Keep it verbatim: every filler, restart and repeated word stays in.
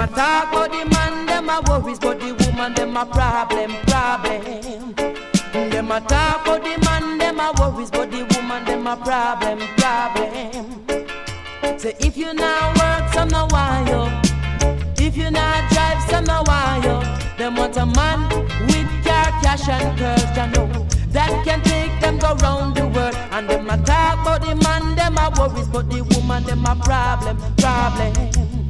a talk about the man, them a worries, but the woman, them a problem, problem. Them a talk about the man, them a worries, but the woman, them a problem, problem. Say if you now work, some no want you. If you not drive, some no want you. Them want a man with car, cash and curves, you know. That can take them go round the world. And them a talk about the man, them a worries, but the woman, them a problem, problem.